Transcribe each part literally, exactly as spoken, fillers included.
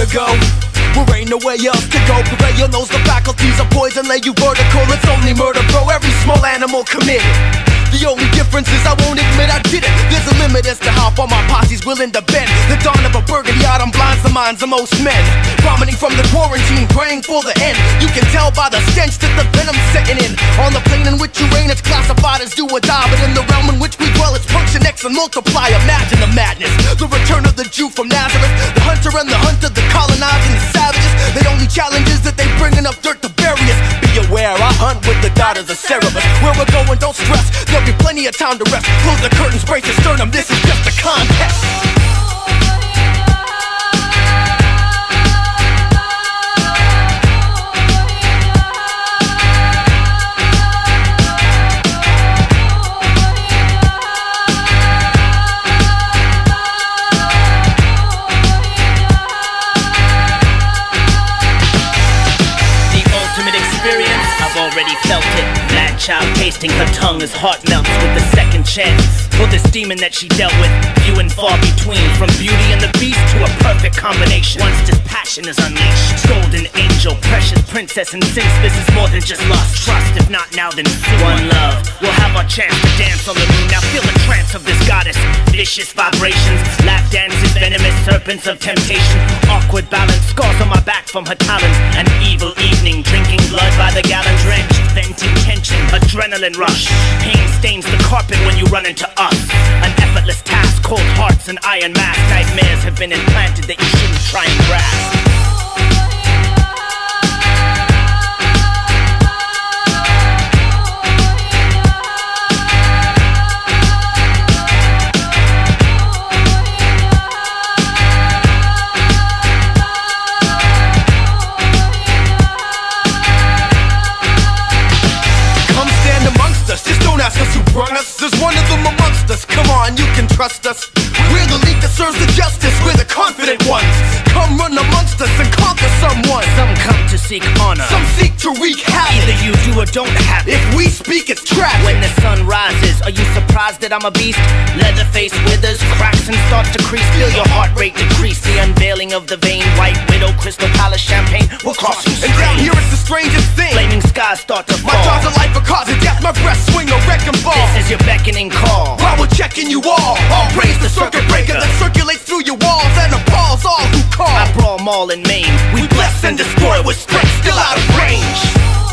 vertigo. There ain't nowhere else to go. Purveyor knows the faculties of poison lay you vertical. It's only murder, bro, every small animal committed. The only difference is I won't admit I did it. There's a limit as to how far my posse's willing to bend. The dawn of a burgundy autumn blinds the minds of most men. Vomiting from the quarantine, praying for the end. You can tell by the stench that the venom's setting in. On the plane in which you reign, it's classified as do or die. But in the realm in which we dwell, it's function X and multiply. Imagine the madness, the return of the Jew from Nazareth. The hunter and the hunter, the colonizing the savages. The only challenge is that they bring enough dirt to bury us. Be aware, I hunt with the daughters of Cerberus. Where we're going, don't stress, there'll be plenty of time to rest. Close the curtains, brace your sternum, this is just a contest. Already felt it. Mad child tasting her tongue as heart melts with the second chance. For this demon that she dealt with, few and far between. From Beauty and the Beast to a perfect combination. Once this passion is unleashed, golden angel, precious princess, and since this is more than just lust, trust, if not now then soon. One love, we'll have our chance to dance on the moon. Now feel the trance of this goddess. Vicious vibrations, lap dances, venomous serpents of temptation. Awkward balance, scars on my back from her talons. An evil evening, drinking blood by the gallon. Drenched, venting tension, adrenaline rush. Pain stains the carpet when you run into us. An effortless task, cold hearts and iron mask. Nightmares have been implanted that you shouldn't try and grasp. There's one of them amongst us, come on, you can trust us. We're the league that serves the justice, we're the confident ones. Come run amongst us and conquer someone. Some come to seek honor, some seek to wreak havoc. Either you do or don't have it. If we speak, it's tragic. When the sun rises, are you surprised that I'm a beast? Leatherface withers, cracks and starts to crease. Feel your heart rate decrease. The unveiling of the vein, white widow, crystal palace champagne will cross you. And down here it's the strangest thing. Flaming skies start to fall. My jaws are life for cause of death, my breath swing a wrecking ball. This is your beckoning call. While we're checking you all, all praise the circuit breaker that circulates through your walls and appalls all who call. I brawl maul and maim. We bless and destroy with strength still out of range.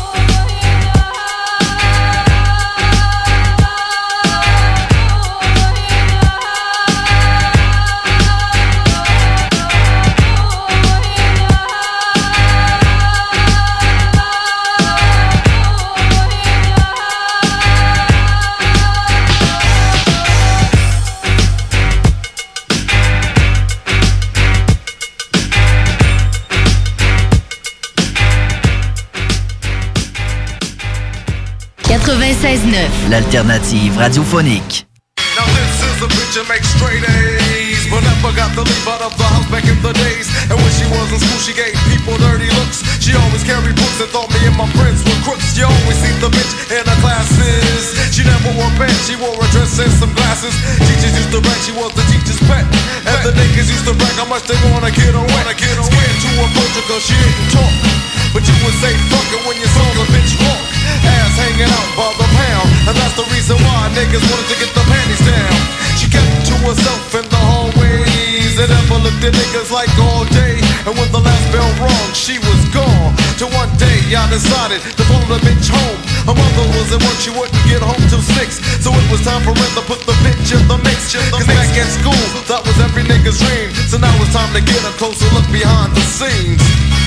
quatre-vingt-seize neuf. L'alternative radiophonique. Now this is a bitch that makes straight A's, but never got to leave out of the house back in the days. And when she was in school, she gave people dirty looks. She always carried books and thought me and my friends were crooks. You always see the bitch in her classes. She never wore pants, she wore a dress and some glasses. Teachers used to brag she was the teacher's pet, and the niggas used to brag how much they wanna get her wet. Scared to approach her cause she didn't talk, but you would say fuck it when you saw the bitch walk. Ass hanging out by the pound, and that's the reason why niggas wanted to get the panties down. She kept to herself in the hallways and never looked at niggas like all day. And when the last bell rung, she was gone. Till one day I decided to follow the bitch home. Her mother was at work, she wouldn't get home till six, so it was time for her to put the bitch in the mix. Cause back at school, that was every nigga's dream. So now it's time to get a closer look behind the scenes.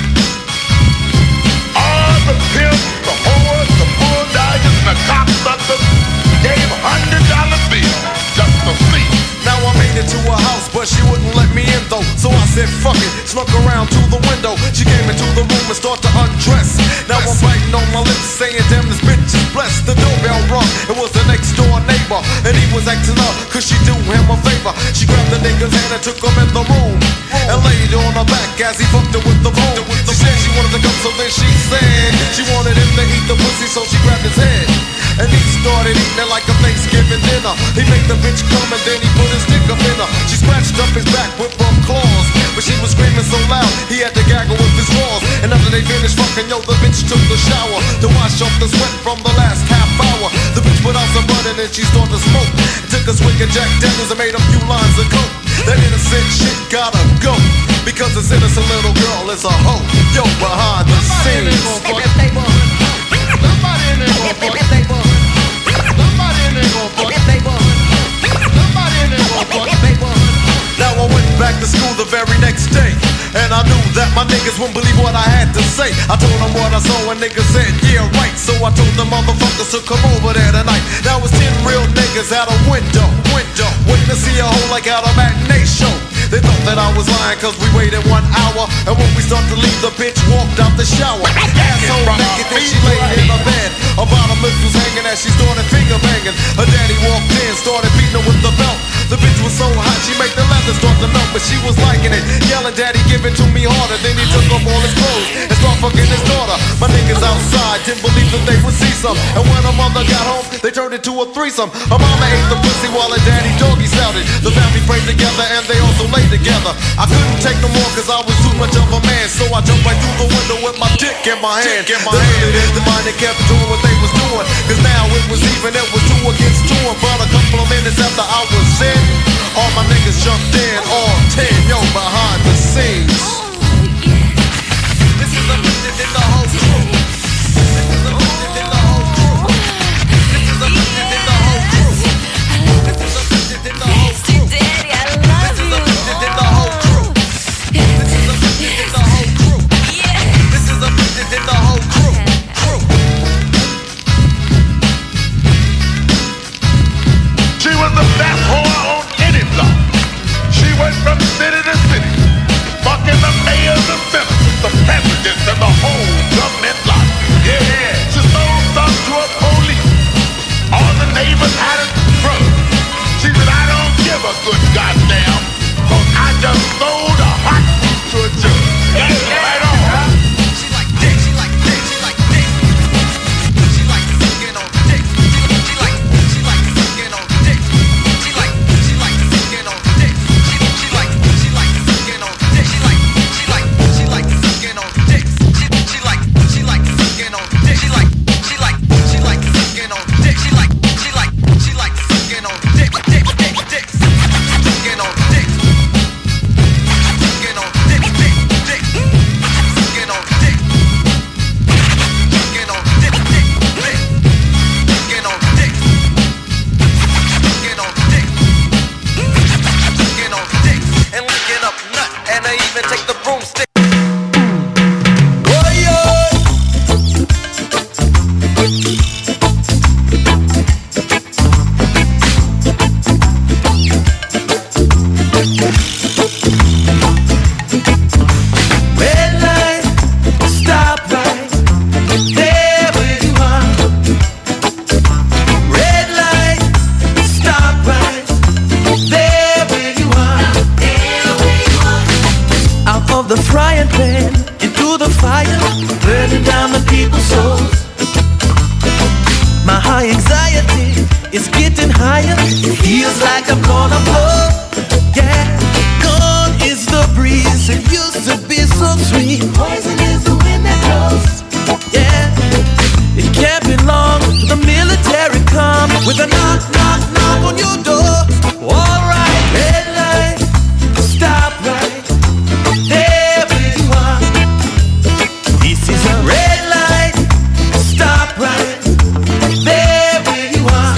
All the pimps, the whores, the bulldoggers, and the cocksuckers gave hundred dollar bills just to see. Now I made it to her house, but she wouldn't let me in though. So I said fuck it, snuck around to the window. She came into the room and started to undress. Now I'm biting on my lips saying damn this bitch is blessed. The doorbell rung, it was the next door neighbor, and he was acting up cause she do him a favor. She grabbed the nigga's hand and took him in the room and laid on her back as he fucked her with the phone. She said she wanted to come, so then she said she wanted him to eat the pussy, so she grabbed his head and he started eating it like a Thanksgiving dinner. He made the bitch come and then he put his dick up in her. She scratched up his back with her claws, but she was screaming so loud he and yo, the bitch took the shower to wash off the sweat from the last half hour. The bitch put out some bud and then she started to smoke. Took a swig of Jack Daniels and made a few lines of coke. That innocent shit gotta go, because this innocent little girl is a hoe. Yo, behind the scenes. Somebody in there gon' fuck. Somebody in there gon' fuck. Somebody in there gon' fuck. Somebody in there gon' fuck. Now I went back to school the very next day, and I knew that my niggas wouldn't believe what I had to say. I told them what I saw and niggas said, yeah, right. So I told the motherfuckers to come over there tonight. Now it's ten real niggas out a window, window, waiting to see a hoe like at a matinee show. They thought that I was lying cause we waited one hour, and when we start to leave, the bitch walked out the shower. Asshole naked, then she laid in her bed. Her bottom lips was hanging as she started finger banging. Her daddy walked in, started beating her with the belt. The bitch was so hot, she made the leather start to melt, but she was liking it. Yelling, daddy, give it to me harder. Then he took off all his clothes and started fucking his daughter. My niggas outside didn't believe that they would see some, and when her mother got home, they turned it to a threesome. Her mama ate the pussy while her daddy doggy shouted. The family prayed together and they also laid together. I couldn't take no more cause I was too much of a man, so I jumped right through the window with my dick in my hand. In my the hand. The mind that kept doing what they was doing, cause now it was even, it was two against two. But a couple of minutes after I was in, all my niggas jumped in, all ten, yo, behind the scenes. This is a mission in the whole crew. This is a mission in the whole crew. This is a mission in the whole crew. This is a mission in the whole crew. Daddy, I love you. This is a mission in the whole crew. This is a mission in the whole crew. This is a mission in the whole crew. Crew. She was the best whore on any block. She went from city to city, fucking the mayors and senators, the presidents, and the whole government lot. Yeah, she sold stuff to a police. All the neighbors had it from. She said, I don't give a good goddamn, cause I just sold a hot to a Jew. That's right on. She like dick, she like dick, she like dick. She like sucking on dick. She like, she like sucking on dick. She like, she like sucking on dick. She, she like, she like sucking on dick. She like, she like, she like sucking on dick. She, she like, she like sucking on dick. She like, she like, she like sucking on dick. She like, she like, she like sucking on dick, dick, dick, dick. Sucking on dick. Sucking on dick, dick, dick. Sucking on dick. Sucking on dick, dick, dick. Sucking on dick. Sucking on dick. Sucking on dick. And licking up nut. And I even take the broomstick. Red light, stop right there where you are. Red light, stop right there where you are. Out of the frying pan into the fire, burning down the people's souls. My high anxiety is getting higher. It feels like I'm gonna blow. Yeah, gone is the breeze. It used to be so sweet. Poison is the wind that blows. Yeah, it can't be long till the military come with a knock, knock, knock on your door. All right, red light, stop right there where you are. This is a red light, stop right there where you are.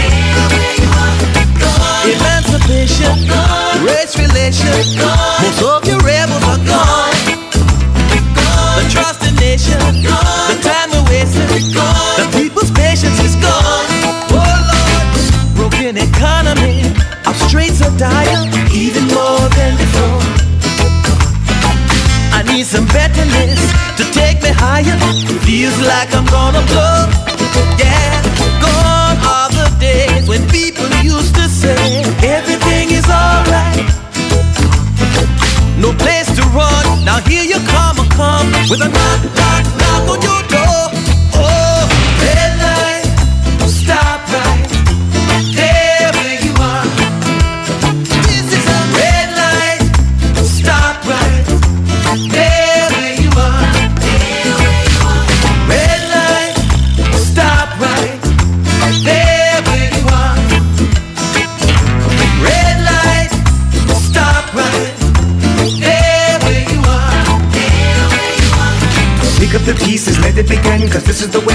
Emancipation, race relations, most of your rebels are gone. The trust in nation, the time we wasted, the people's patience is gone. Oh Lord, broken economy, our streets are dire, even more than before. I need some betterness to take me higher. Feels like I'm gonna blow. Yeah, gone are the days when people used to say everything is alright. No place to run. Now here you come, I come with a knock, knock, knock on your door. Oh, red light, stop right there where you are. This is a red light, stop right there where you are.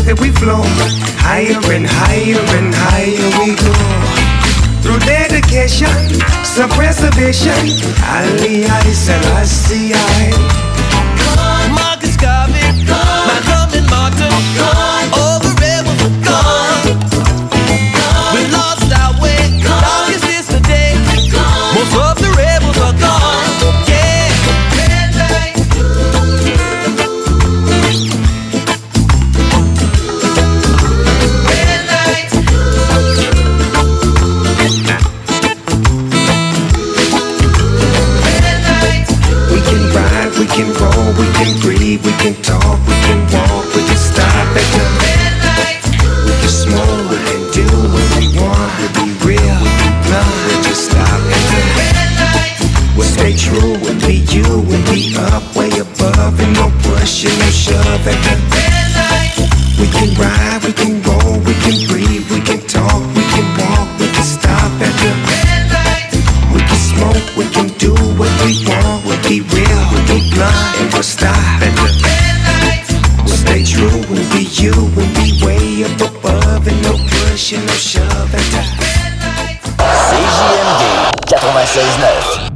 that we flow. Higher and higher and higher we go. Through dedication, some preservation. Ali, I, Selassie, I. Marcus Garvey, Malcolm and Martin, all the rebels are gone. We lost our way, darkest is the day. Most of the rebels are gone. Yeah. Red light. Red light. Red light. We can ride, we can roll, we can breathe, we can talk, we can walk, we can stop at the Red light. we can smoke, we can do what we want, we'll be real, we'll be blunt, we'll just stop at the Red light. we'll stay true, we'll be you, we'll be up, way above, and no push and no shove at the Red light. we can ride, we can roll, we can breathe, we can talk, we can walk, we can stop at the Red light. we can smoke, we can do what we want, we'll be real, we'll be blunt, and we'll stop at the Red light. we'll stay true, we'll be you, we'll be way up above, and no push and no shove at the C J M D quatre-vingt-seize neuf.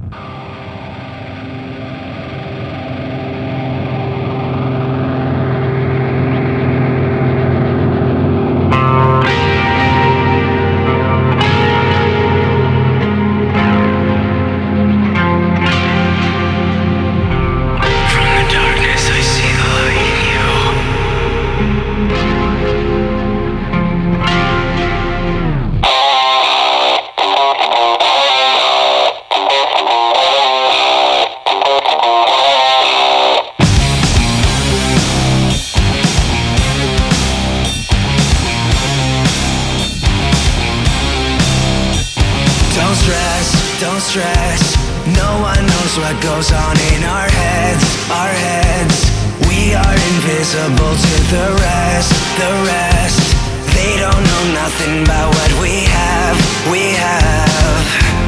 Don't stress, don't stress. No one knows what goes on in our heads, our heads. We are invisible to the rest, the rest. They don't know nothing about what we have, we have.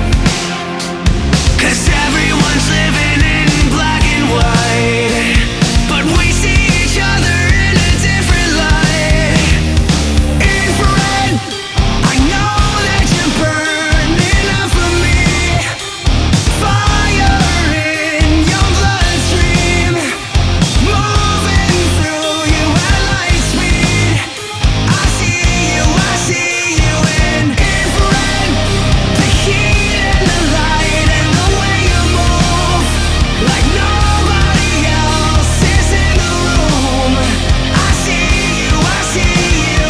Cause everyone's living in black and white, but we see each other in a different light. Infrared, I know that you're burning up for me. Fire in your bloodstream, moving through you at light speed. I see you, I see you in infrared. The heat and the light and the way you move, like nobody else is in the room. I see you, I see you.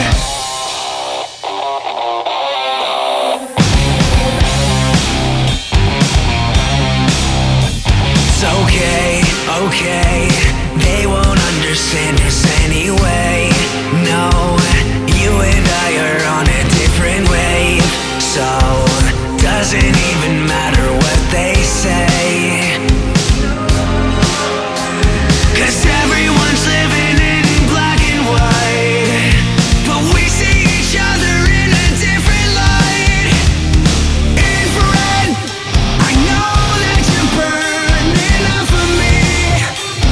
It's okay, okay. They won't understand us anyway. No, you and I are on a different wave. So, doesn't even matter what they say. Cause everyone's living in black and white, but we see each other in a different light. Infrared, I know that you're burning up for me.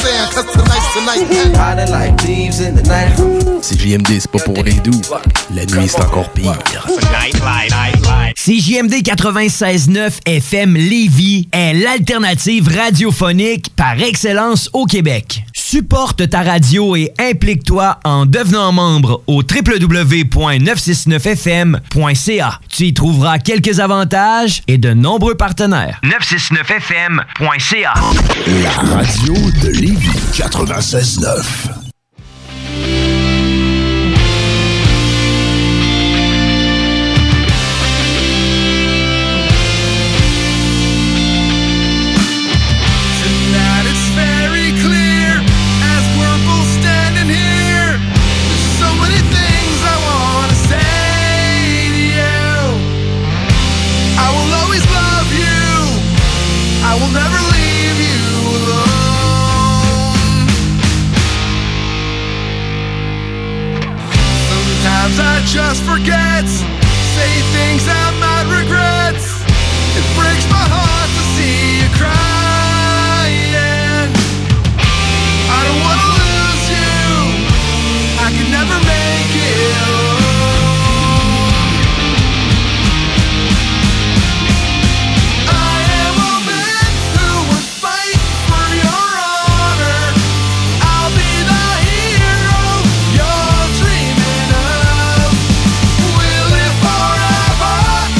saying? Cause tonight's tonight. Riding like thieves in the night. C J M D, c'est pas pour les doux. La nuit, c'est encore pire. C J M D quatre-vingt-seize neuf F M Lévis est l'alternative radiophonique par excellence au Québec. Supporte ta radio et implique-toi en devenant membre au w w w point neuf cent soixante-neuf f m point c a. Tu y trouveras quelques avantages et de nombreux partenaires. neuf cent soixante-neuf f m point c a. La radio de Lévis quatre-vingt-seize neuf. I will never leave you alone. Sometimes I just forget, say things I might regret. It breaks my heart to see you crying. I don't wanna lose you, I could never make it alone. Forever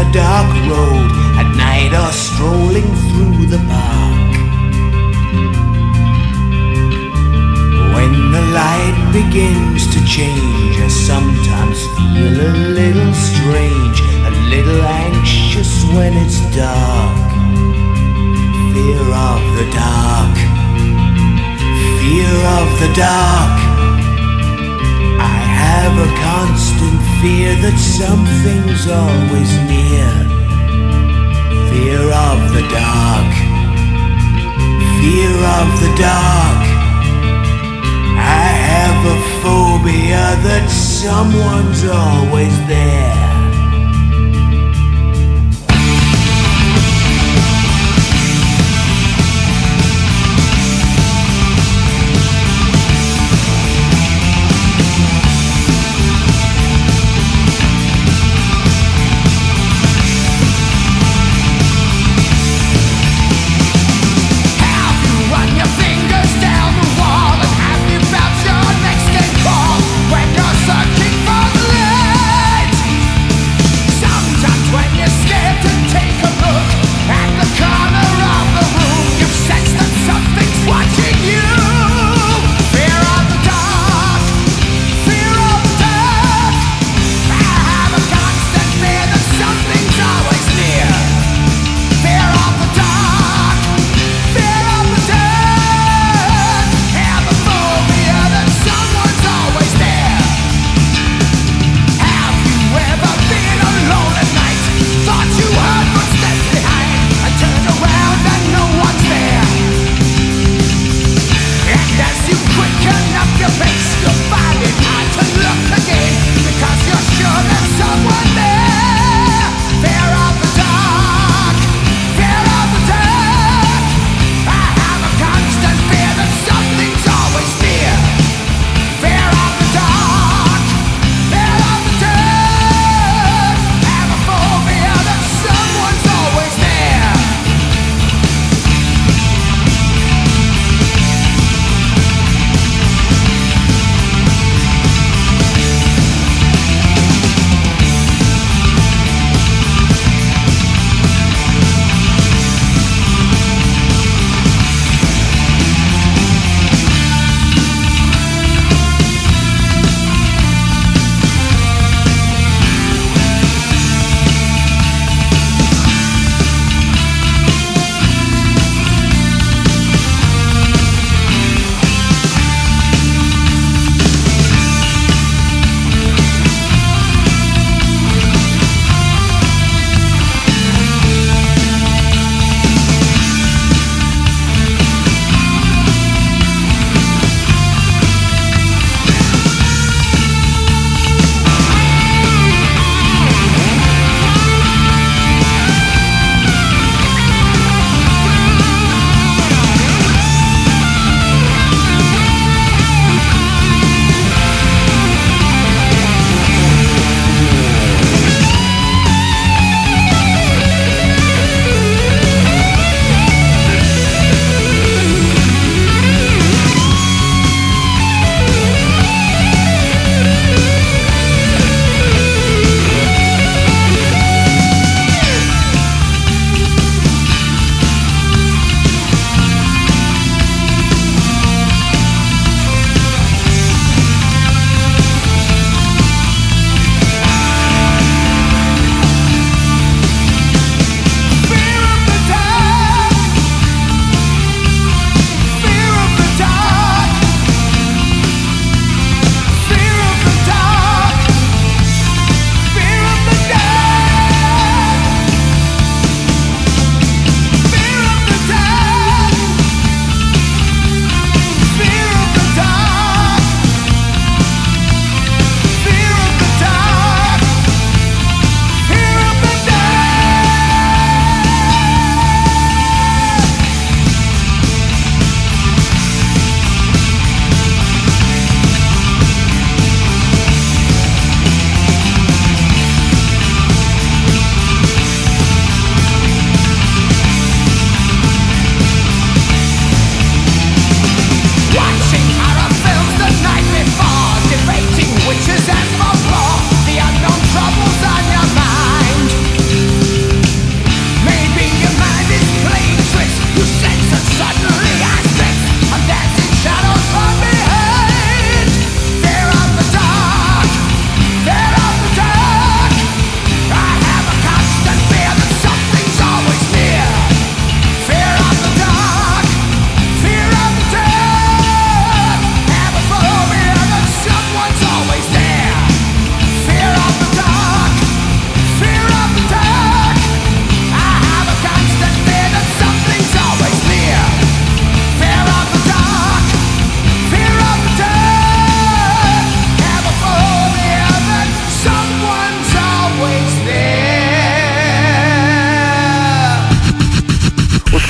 dark road at night or strolling through the park. When the light begins to change, I sometimes feel a little strange, a little anxious when it's dark. Fear of the dark, fear of the dark. I have a constant fear that something's always near. Fear of the dark, fear of the dark. I have a phobia that someone's always there. When you're searching for the light,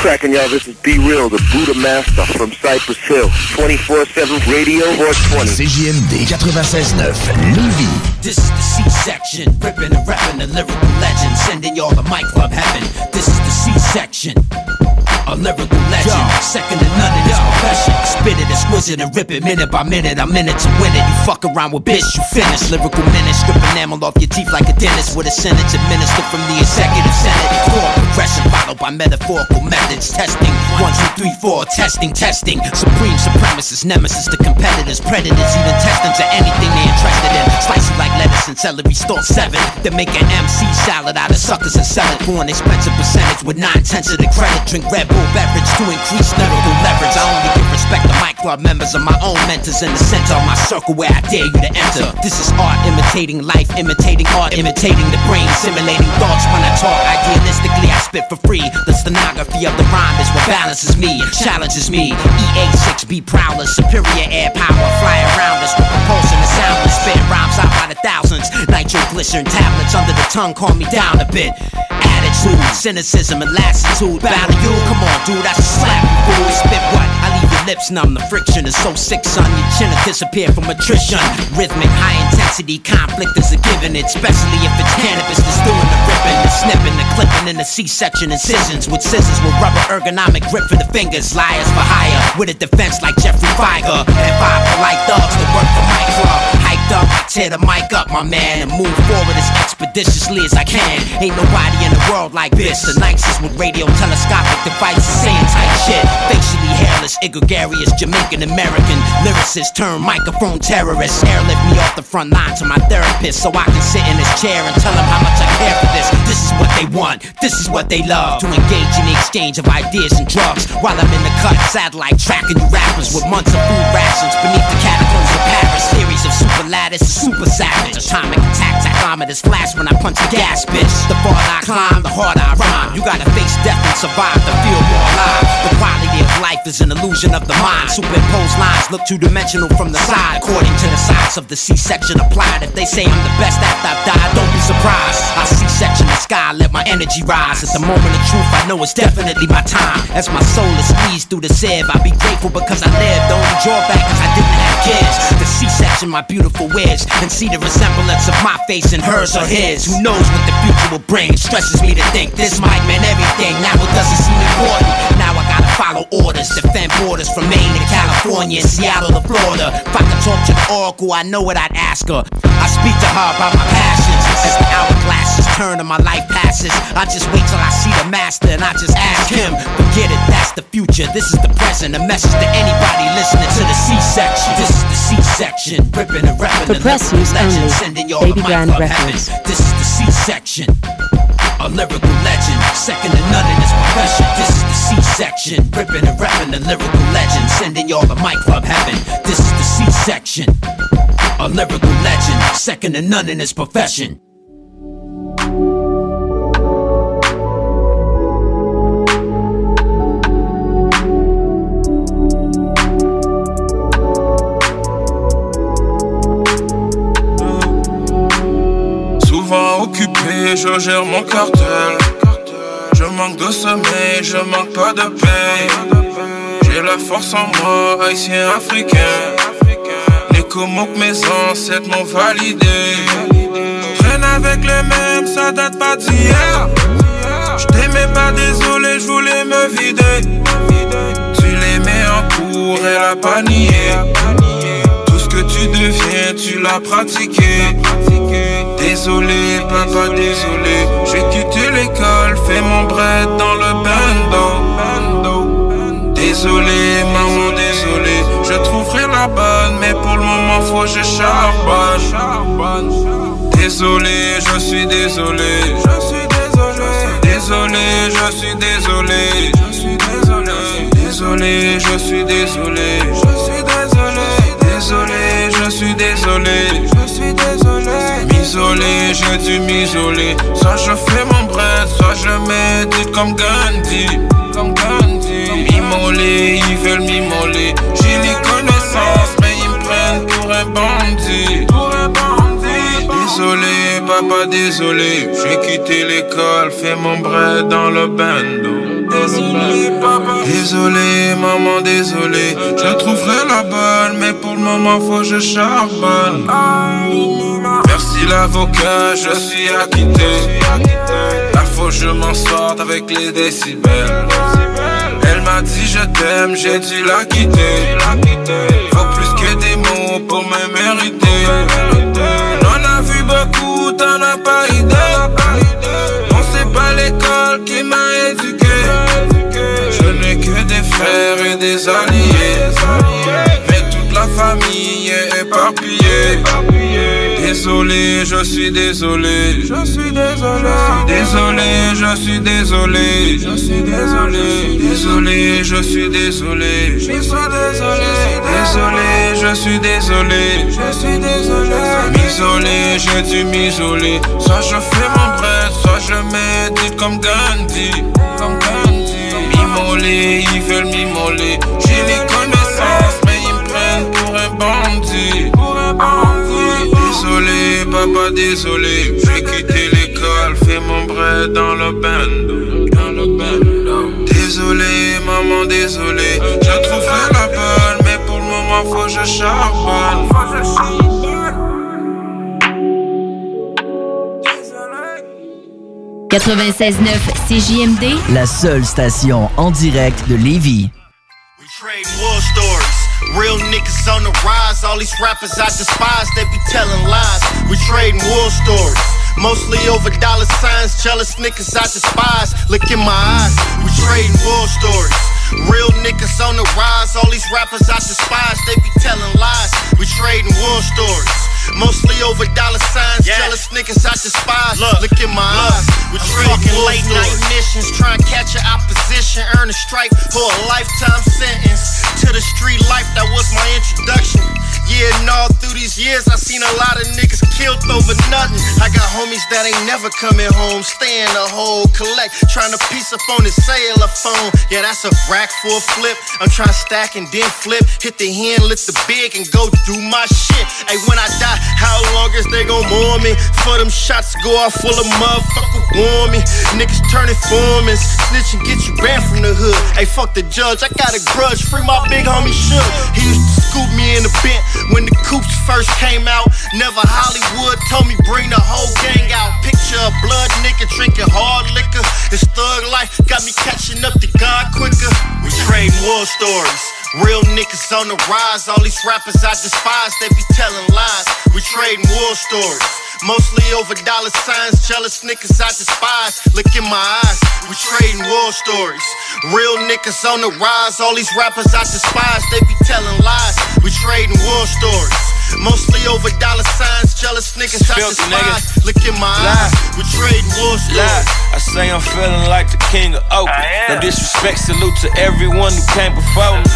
cracking, y'all? This is Be Real, the Buddha Master from Cypress Hill. twenty-four seven Radio four twenty. C J M D quatre-vingt-seize neuf, Lévis. This is the C-section, ripping and rapping the lyrical legend, sending y'all to my club heaven. This is the C-section, a lyrical legend, yo. Second to none in this profession. Spit it exquisite and rip it minute by minute. I'm in it to win it. You fuck around with bitch, you finish. Lyrical minute, strip enamel off your teeth like a dentist with a sentence administered from the executive senate. Core progression followed by metaphorical methods. Testing, one, two, three, four, testing, testing. Supreme supremacist, nemesis to competitors, predators, eat intestines or anything they're interested in. Slice you like lettuce and celery, store seven. Then make an M C salad out of suckers and sell it for an expensive percentage with nine tenths of the credit. Drink Red Bull beverage to increase lyrical leverage. I only give respect to my club members and my own mentors in the center of my circle where I dare you to enter. This is art imitating life, imitating art, imitating the brain, simulating thoughts when I talk. Idealistically, I spit for free. The stenography of the rhyme is what balances me, challenges me. E A six B prowlers, superior air power, fly around us with propulsion and soundless. Spit rhymes out by the thousands. Nitroglycerin tablets under the tongue, calm me down a bit. Attitude, cynicism, and lassitude. Battle you, come on, dude, I should slap you, fool. Spit what? I leave your lips numb. The friction is so sick, son. Your chin will disappear from attrition. Rhythmic, high intensity conflict is a given. Especially if it's cannabis that's doing the ripping, the snipping, the clipping, and the C-section incisions with scissors with rubber ergonomic grip for the fingers. Liars for hire with a defense like Jeffrey Feiger. And five polite thugs that work for my club. Hyped up, I tear the mic up, my man, and move forward as expeditiously as I can. Ain't nobody in the world like this. The nicest with radio telescopic devices saying tight shit. Facially hairless, gregarious, Jamaican American lyricist turned microphone terrorist. Airlift me off the front line to my therapist so I can sit in his chair and tell him how much I care for this. This is what they want, this is what they love. To engage in the exchange of ideas and drugs while I'm in the cut, satellite tracking you rappers with months of food rations beneath the catacombs of Paris. Theories of super lattice, super savage. Atomic attack, tachometers flash when I punch the gas, bitch. The farther I climb, the harder I rhyme. You gotta face death and survive to feel more alive. The quality of life is an illusion of the mind. Superimposed lines look two-dimensional from the side. According to the size of the C-section applied. If they say I'm the best after I've died, don't be surprised. I C-section the sky, let my energy rise. At the moment of truth, I know it's definitely my time. As my soul is squeezed through the sieve, I be grateful because I lived. The only drawback is I didn't have kids. The C-section, my beautiful wiz, and see the resemblance of my face and hers or his. Who knows what the future will bring? It stresses me to think this might mean everything. Now it doesn't seem important. Now I gotta follow orders, defend borders from Maine to California, Seattle to Florida. If I could talk to the oracle, I know what I'd ask her. I speak to her about my passions. As the hourglasses turn and my life passes, I just wait till I see the master and I just ask him. Forget it, that's the future. This is the present. A message to anybody listening to the C-section. This is the C-section, ripping and rapping. For press use only, Baby Grand Records. This is the C-section, a lyrical legend, second to none in this profession. This is the C-section, ripping and rapping the lyrical legend, sending y'all to my club heaven. This is the C-section, a lyrical legend, second to none in this profession. Occupé, je gère mon cartel. Je manque de sommeil, je manque pas de paye. J'ai la force en moi, haïtien, africain. Les comos que mes ancêtres m'ont validé. Traîne avec les mêmes, ça date pas d'hier. J't'aimais pas, désolé, j'voulais me vider. Tu les mets en cours, elle a pas nié. Tout ce que tu deviens, tu l'as pratiqué. Désolé, papa, désolé. J'ai quitté l'école, fait mon bread dans le bando. Désolé, maman, désolé. Je trouverai la bonne, mais pour le moment, faut que je charbonne. Désolé, je suis désolé. Je suis désolé. Désolé, je suis désolé. Je suis désolé. Désolé, je suis désolé. Je suis désolé. Désolé, je suis désolé. Je suis désolé. M'isoler, j'ai dû m'isoler. Soit je fais mon bread, soit je médite comme Gandhi. Comme Gandhi. M'immoler, ils veulent m'immoler. J'ai des connaissances, mais ils me prennent pour un bandit. Pour un bandit. Désolé, papa, désolé. J'ai quitté l'école, fait mon bread dans le bando. Désolé, papa. Désolé, maman, désolé. Je trouverai la bonne, mais pour le moment, faut que je charbonne. Merci l'avocat, je suis acquitté. La faut que je m'en sorte avec les décibels. Elle m'a dit je t'aime, j'ai dû la quitter. Faut plus que des mots pour me mériter. On a vu beaucoup, t'en as pas idée. On sait pas l'école qui m'a éduqué. Je n'ai que des frères et des alliés, mais toute la famille est éparpillée. Désolé, je suis désolé. Je suis désolé. Désolé, je suis désolé. Je suis désolé. Désolé, je suis désolé. Je suis désolé. Désolé, je suis désolé. Je suis désolé. M'isoler, j'ai dû m'isoler. Soit je fais mon bread, soit je médite comme Gandhi. Comme Gandhi. M'immoler, ils veulent m'immoler. J'ai des connaissances, mais ils me prennent pour un bandit. Pour un bandit. Désolé, papa, désolé. J'ai quitté l'école, fait mon bread dans le band. Dans le band. Désolé, maman, désolé. Je trouverai la bonne, mais pour le moment, faut que je charbonne. Faut que je charbonne. quatre-vingt-seize neuf C J M D, la seule station en direct de Lévis. We trade war stories. Real niggas on the rise. All these rappers I despise, they be telling lies. We trading war stories. Mostly over dollar signs. Jealous niggas I despise. Look in my eyes. We trading war stories. Real niggas on the rise. All these rappers I despise, they be telling lies. We trading war stories. Mostly over dollar signs, yeah. Jealous niggas I despise. Look, look in my look. Eyes. We're trading late night missions, trying to catch your opposition, earn a stripe or a lifetime sentence. To the street life, that was my introduction. Yeah, and all through these years, I seen a lot of niggas killed over nothing. I got homies that ain't never coming home, stay in a hole, collect, trying to piece up on his cellular phone. Yeah, that's a rack for a flip. I'm trying to stack and then flip, hit the hand, lift the big, and go do my shit. Hey, when I die, how long is they gon' mourn me? For them shots to go off full of motherfucker warn me. Niggas turning formans, snitch and get you banned from the hood. Hey, fuck the judge, I got a grudge, free my big homie Shook. He used to scoop me in the bent when the coops first came out. Never Hollywood told me bring the whole gang out. Picture a blood nigga drinking hard liquor. This thug life got me catching up to God quicker. We trade war stories. Real niggas on the rise. All these rappers I despise, they be telling lies. We trading war stories. Mostly over dollar signs. Jealous niggas I despise. Look in my eyes. We trading war stories. Real niggas on the rise. All these rappers I despise, they be telling lies. We trading war stories. Mostly over dollar signs. Jealous niggas I despise. Niggas. Look in my eyes. We trading war stories. I say I'm feeling like the king of Oakland. No disrespect, salute to everyone who came before me.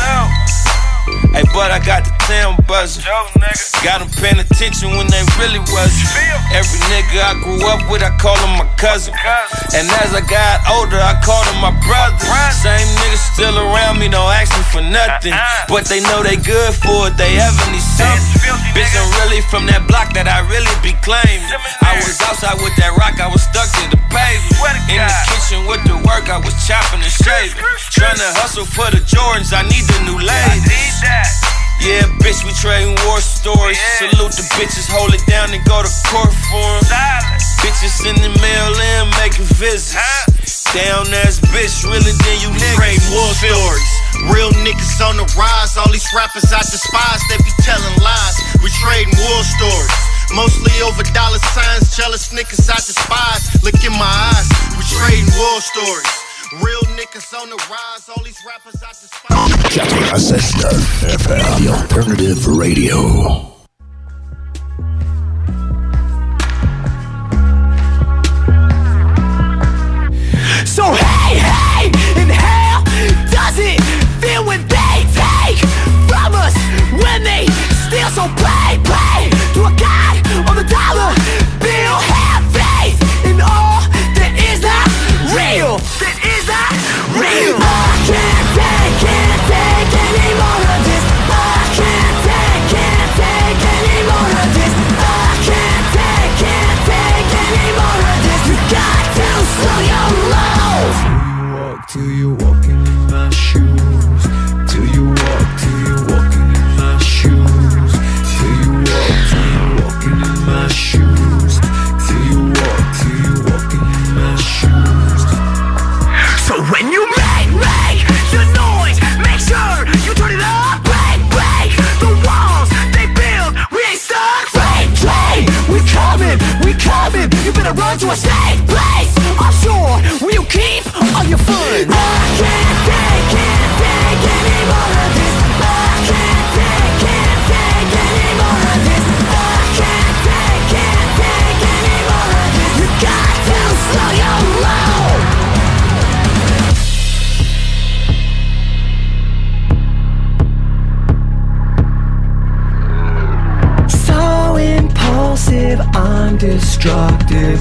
Hey, but I got the town buzzing. Got them paying attention when they really wasn't. Every nigga I grew up with, I call him my cousin. And as I got older, I called him my brother. Same niggas still around me, don't ask me for nothing. But they know they good for it, they ever need something. Bitch, I'm really from that block that I really be claiming. I was outside with that rock, I was stuck to the pavement. In the kitchen with the work, I was chopping and shaving. Trying to hustle for the Jordans, I need the new ladies. Yeah, bitch, we trading war stories. Yeah. Salute the bitches, hold it down and go to court for them. Bitches in the mail in, making visits. Huh? Down ass bitch, really than you niggas. Trade war stories. Real niggas on the rise. All these rappers I despise, they be telling lies. We trading war stories. Mostly over dollar signs. Jealous niggas I despise. Look in my eyes. We trading war stories. Real niggas on the rise, all these rappers I despise. quatre-vingt-seize neuf F M, the alternative radio. So hey, hey, and how does it feel when they take from us? When they steal, so play, play to a god on the dollar bill. Have faith in all that is not real. That is not real. I can't take, can't take any more of this. I can't take, can't take destructive.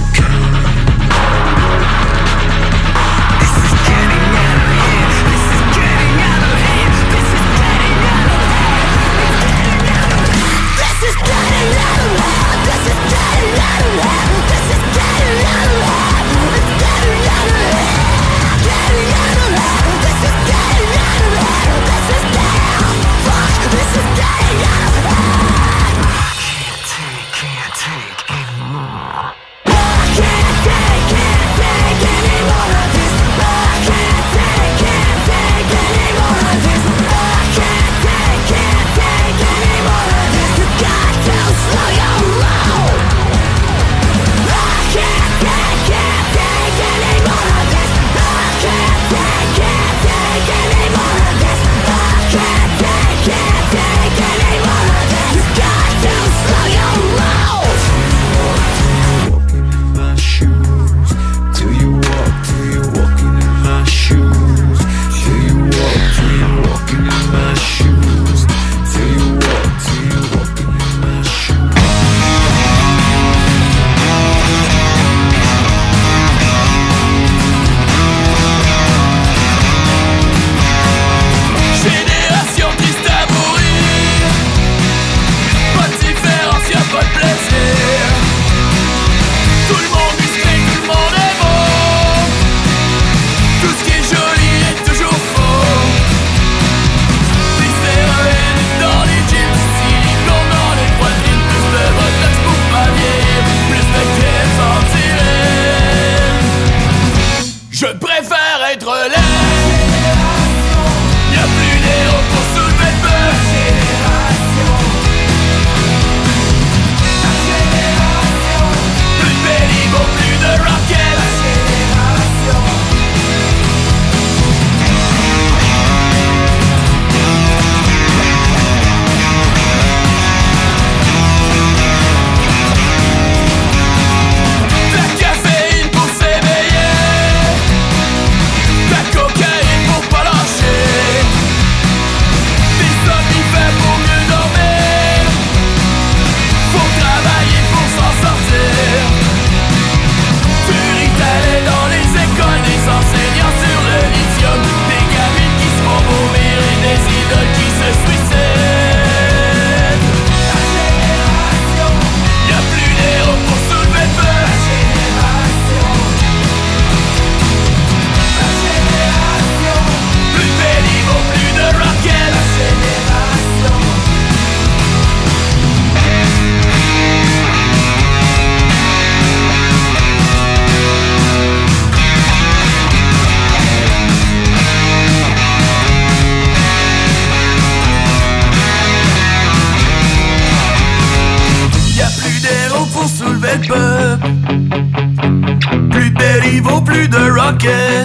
Plus de Béliveau, plus de rocket.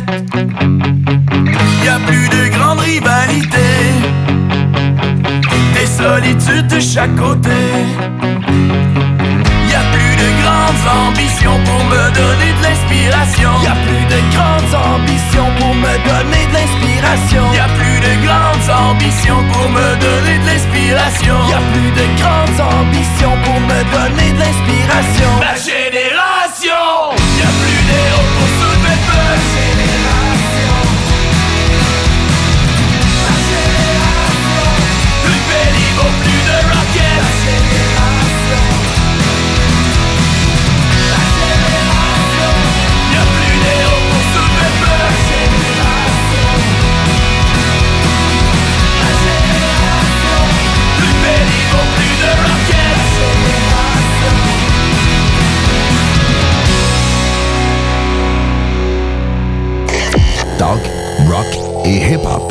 Y'a plus de grande rivalité. Des solitudes de chaque côté. Y'a plus de grandes ambitions pour me donner de l'inspiration. Y'a plus de grandes ambitions pour me donner de l'inspiration. Y'a plus de grandes ambitions pour me donner de l'inspiration. Y'a plus de grandes ambitions pour me donner de l'inspiration. Ma génération. Y'a plus d'héros pour soulever le peuple. Ma génération. Ma génération. Plus de Béliveau, plus de rocket. Ma génération. Ma génération. Y'a plus d'héros pour soulever le peuple. Ma génération. Ma génération. Plus de Béliveau, plus de rocket. Ma génération. Talk, rock et hip-hop.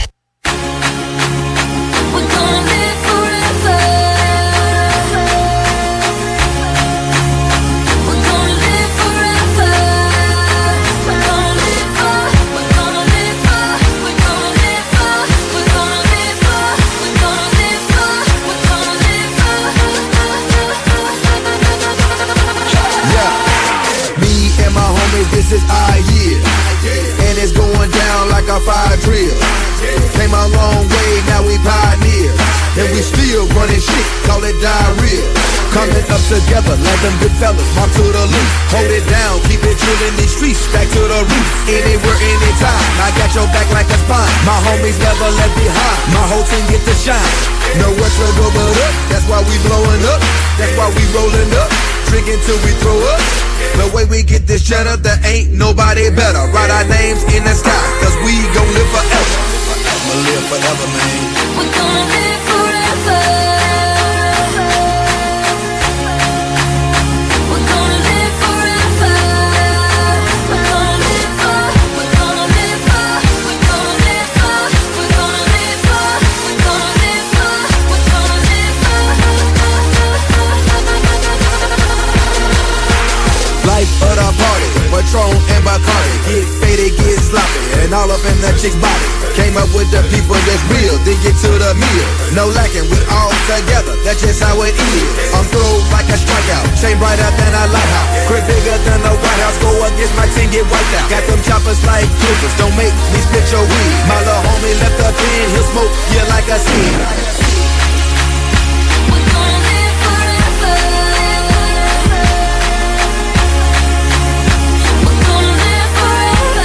This is our year, and it's going down like a fire drill. Came a long way, now we pioneer. and we still running shit, call it diarrhea. Coming up together like them good fellas, mom to the loop. Hold it down, keep it chill in these streets, back to the roots. Anywhere, anytime, I got your back like a spine. My homies never left behind, my whole team get to shine. Nowhere to go but up, that's why we blowing up. That's why we rolling up, drinking till we throw up. The way we get this cheddar, there ain't nobody better. Write our names in the sky, cause we gon' live forever. I'ma live forever, man. We're gonna live forever. We're gonna live forever. We're gonna live for, we're gonna live for, we're gonna live for, we're gonna live for, we're gonna live for, we're gonna live for. Life of the party, Patron and Bacardi. Get faded, get sloppy, and all up in that chick's body. Came up with the people that's real, then get to the meal. No lacking, we all together, that's just how it is. I'm through like a strikeout, chain brighter than a lighthouse. Crib bigger than the White House, go against my team, get wiped out. Got them choppers like clippers, don't make me spit your weed. My little homie left a pin, he'll smoke you like a seed. We're gonna live forever. We're gonna live forever.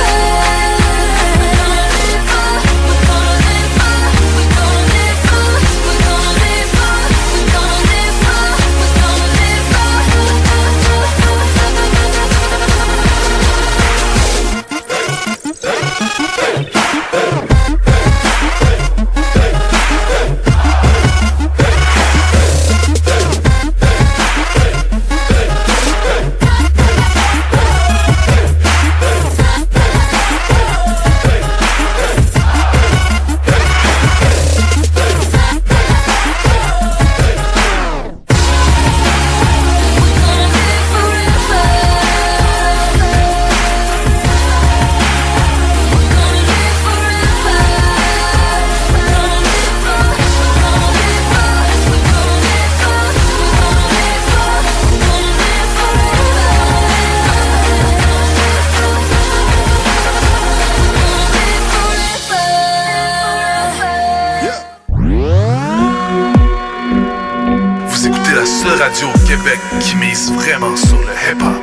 Radio au Québec qui mise vraiment sur le hip-hop.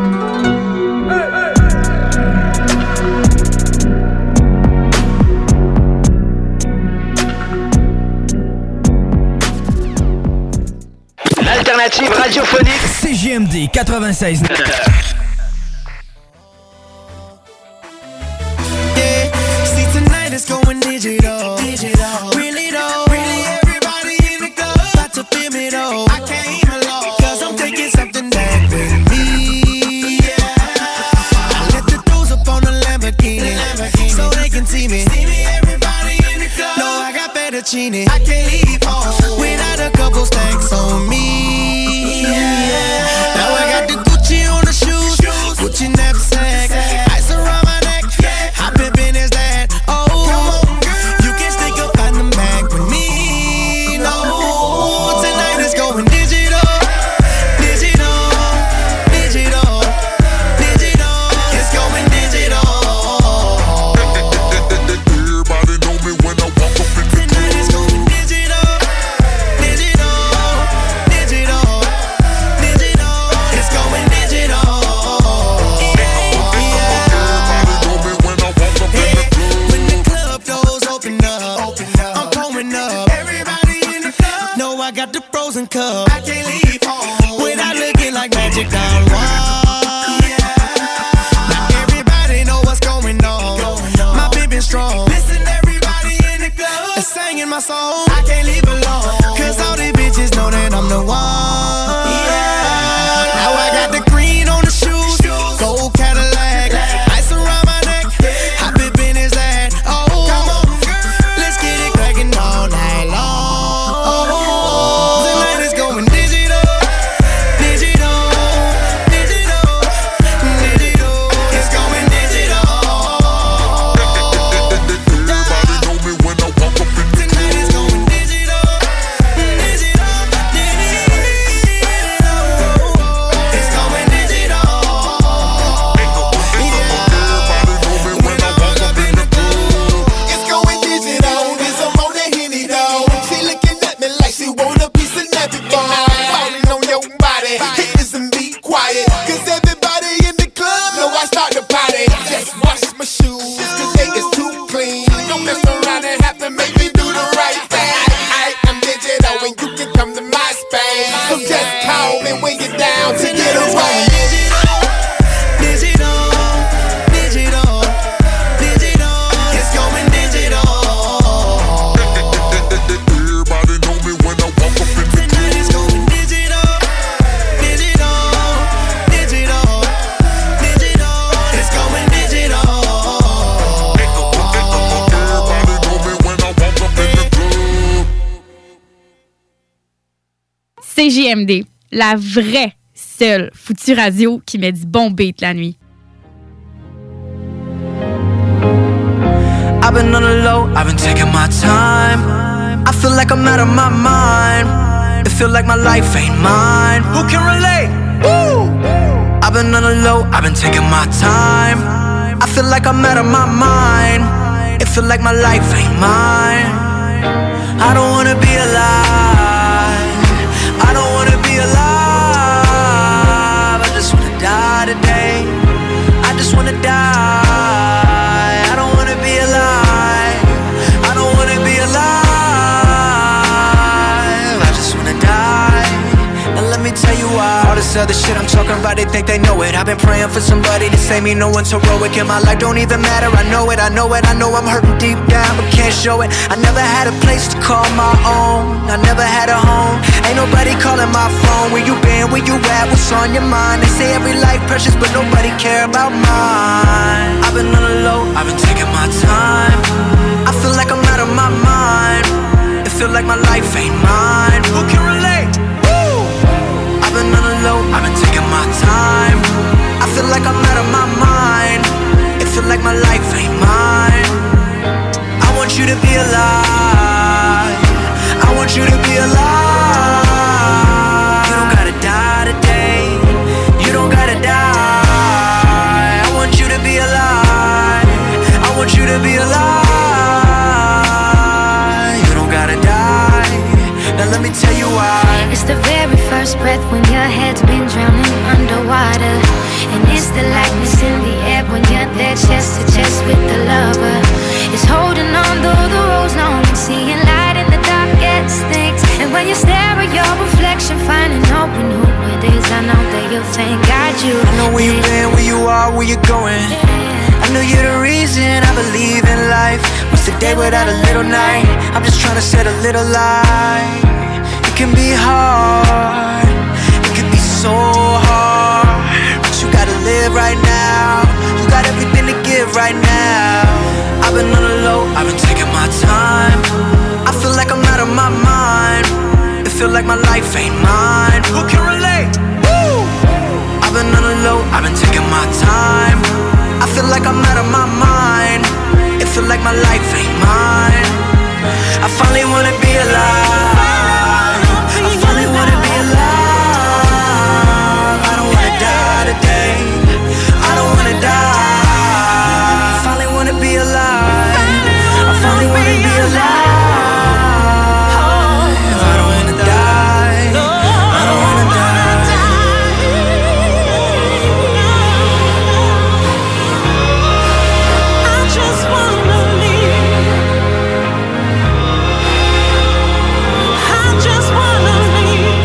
L'alternative radiophonique C J M D quatre-vingt-seize neuf. Yeah, see tonight is going digital. Digital. Really though. Really everybody in the club about to feel me though. I came along cause I'm taking something back with me. Yeah. I let the doors up on the Lamborghini, Lamborghini. So they can see me. See me everybody in the club. No, I got fettuccine. I can't leave home without a couple stacks on me. Yeah. Now I got the Gucci on the shoes, Gucci knapsack, ice around my neck. How pimpin' is that? Oh, you can stick up on the Mac with me. No, tonight is going digital, digital, digital, digital. It's going digital. Everybody know me when I walk up in the club. Tonight is going digital, digital, digital, digital. It's going digital. When the club doors open up, I'm pouring up. Everybody in the club know I got the frozen cup. I can't leave home without looking like Magic on one. Now everybody know what's going on. My baby's strong. Listen, everybody in the club is singing my song. I can't leave alone, cause all these bitches know that I'm the one. Now I got the green on the shoes, gold Cadillac, ice around my neck. How pimpin' is that? Oh, let's get it crackin' all night long. Tonight is going digital, digital, digital, digital. It's going digital. Everybody know me when I walk up in the Tonight is going digital, digital, digital. C J M D, la vraie seule foutue radio qui met du bon beat la nuit. I've been on the low, I've been taking my time. I feel like I'm out of my mind. It feel like my life ain't mine. Who can relate? Woo! I've been on the low, I've been taking my time. I feel like I'm out of my mind. It feel like my life ain't mine. I don't wanna be alive. I don't wanna be alive. I just wanna die today. I just wanna die. All this other shit I'm talking about, they think they know it. I've been praying for somebody to save me, no one's heroic. And my life don't even matter, I know it, I know it, I know I'm hurting deep down, but can't show it. I never had a place to call my own, I never had a home. Ain't nobody calling my phone, where you been, where you at, what's on your mind? They say every life precious, but nobody care about mine. I've been on the low, I've been taking my time. I feel like I'm out of my mind. It feel like my life ain't mine. Who can relate? I've been on the low, I've been taking my time. I feel like I'm out of my mind. It feel like my life ain't mine. I want you to be alive. I want you to be alive. You don't gotta die today. You don't gotta die. I want you to be alive. I want you to be alive. You don't gotta die. Now let me tell you why. It's the very first breath when your head's been drowning underwater. And it's the likeness in the air when you're there chest to chest with the lover. It's holding on though the road's long and seeing light in the darkest things. And when you stare at your reflection, finding hope in who it is, I know that you'll thank God you. I know where you've been, where you are, where you're going. I know you're the reason I believe in life. What's the day without a little night? I'm just trying to set a little light. It can be hard, it can be so hard, but you gotta live right now. You got everything to give right now. I've been on the low, I've been taking my time. I feel like I'm out of my mind. It feel like my life ain't mine. Who can relate? Woo! I've been on the low, I've been taking my time. I feel like I'm out of my mind. It feel like my life ain't mine. I finally wanna be alive. I finally wanna be alive. I don't wanna die today. I don't wanna die. I finally wanna be alive. I finally wanna be alive. I don't wanna die. I don't wanna die. I just wanna live. I just wanna live.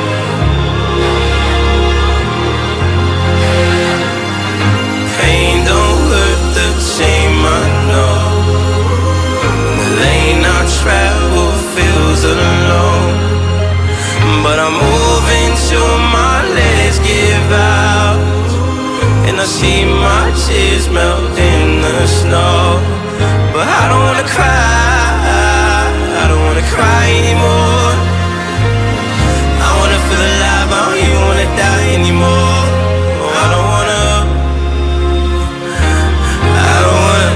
Pain don't hurt the same, I know. The lane I travel feels alone, but I'm moving till my legs give out, and I see my tears melt in the snow. But I don't wanna cry, I don't wanna cry anymore. I wanna feel alive, I don't even wanna die anymore. Oh, I don't wanna, I don't wanna,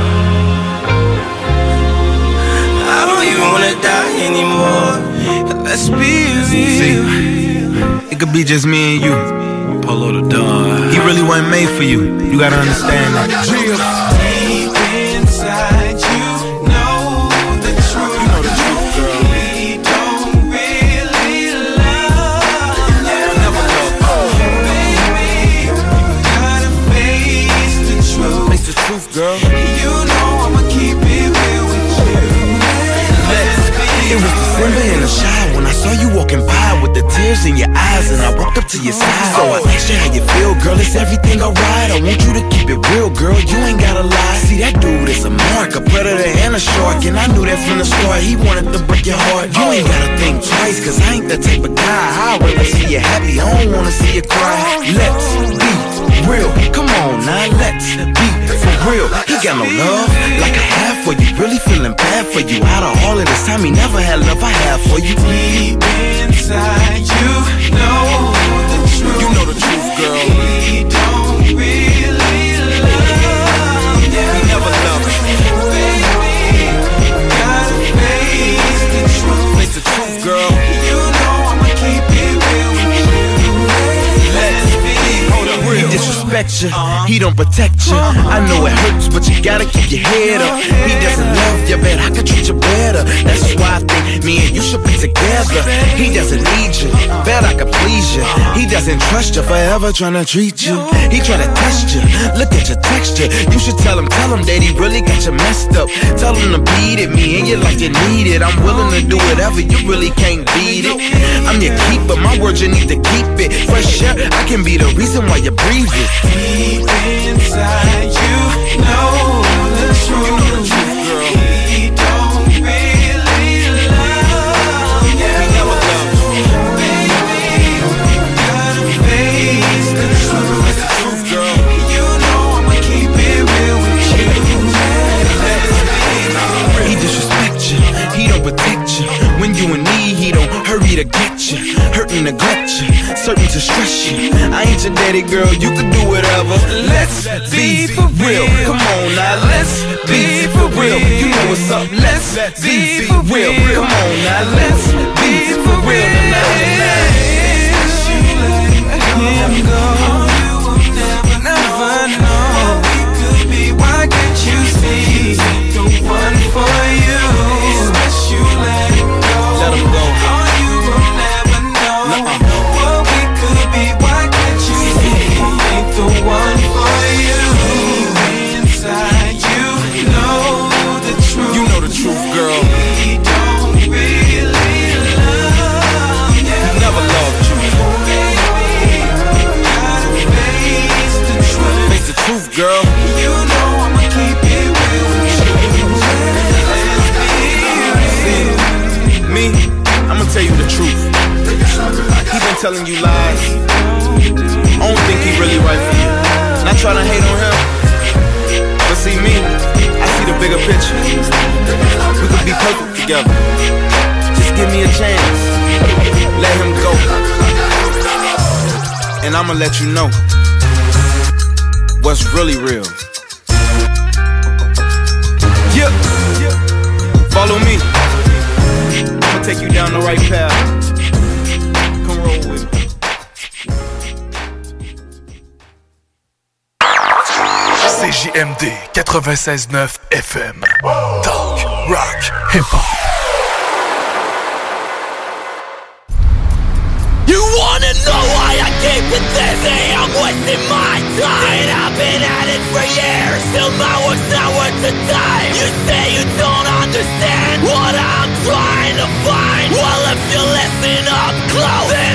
I don't even wanna die anymore. Let's be real. It could be just me and you. Polo the dog. He really wasn't made for you. You gotta understand that. Deep inside you know the truth. You know the truth, girl. We don't really love you. Never love you. Baby, you gotta face the truth. Face the truth, girl. You know I'ma keep it real with you. Let's be It was December in the shower when I saw you walking by with the tears in your eyes, and I walked up to your side. So I asked you how you feel, girl. Is everything alright? I want you to keep it real, girl. You ain't gotta lie. See, that dude is a mark, a predator and a shark, and I knew that from the start. He wanted to break your heart. You ain't gotta think twice, cause I ain't the type of guy. I'd rather see you happy. I don't wanna see you cry. Let's be real. Come on now, let's be for real. He got no love, like I have for you. Really feeling bad for you. Out of all of this time, he never had love I have for you. Deep inside, you know the truth. You know the truth, girl. He don't really love you. He never loved you. Baby, gotta face the truth. Face the truth, girl. You know I'ma keep it real with you. Let's be real. He disrespect you, uh-huh. He don't protect you. Uh-huh. I know it hurts, but you gotta keep your head up. He doesn't love you, bet I could treat you better. That's why I think me and you should be together. He doesn't need you, bet I could please you. He doesn't trust you, forever tryna treat you. He tryna test you, look at your texture. You should tell him, tell him that he really got you messed up. Tell him to beat it, me and you like you need it. I'm willing to do whatever, you really can't beat it. I'm your keeper, my word you need to keep it. Fresh air, I can be the reason why you breathe it. Deep inside, you know the truth. You know the truth, girl. He don't really love you. He never loved you. Baby, gotta face the truth. That's the truth, girl. You know I'ma keep it real with you. He disrespect you, he don't protect you. When you in need, he don't hurry to get you. Hurt and neglect you, certain to stress you. I ain't your daddy, girl, you can do whatever. Let's be for real. Come on now, let's be for real. You know what's up, let's be for real. Come on now, let's be for real tonight. Him go, you will never, never know. We could be, why can't you see the one for you? Unless you let him go, let him go. Oh, you will never know what we could be. Why can't you see ain't the one for you? Inside you know the truth. You know the truth, girl. He don't really love you. He never loved you. Face the truth, girl. You know I'ma keep it real with you. See, me, I'ma tell you the truth. He been telling you lies. I don't think he really right for you. Not trying to hate on him, but see me, I see the bigger picture. We could be perfect together. Just give me a chance. Let him go, and I'ma let you know what's really real. Yeah, follow me. I'ma take you down the right path. Come roll with me. C J M D quatre-vingt-seize neuf F M. Talk, rock, hip-hop. You wanna know why I keep it this way? I'm wasting my time. And I've been at it for years, still my work's not worth the time. You say you don't understand what I'm trying to find. Well, if you listen up close,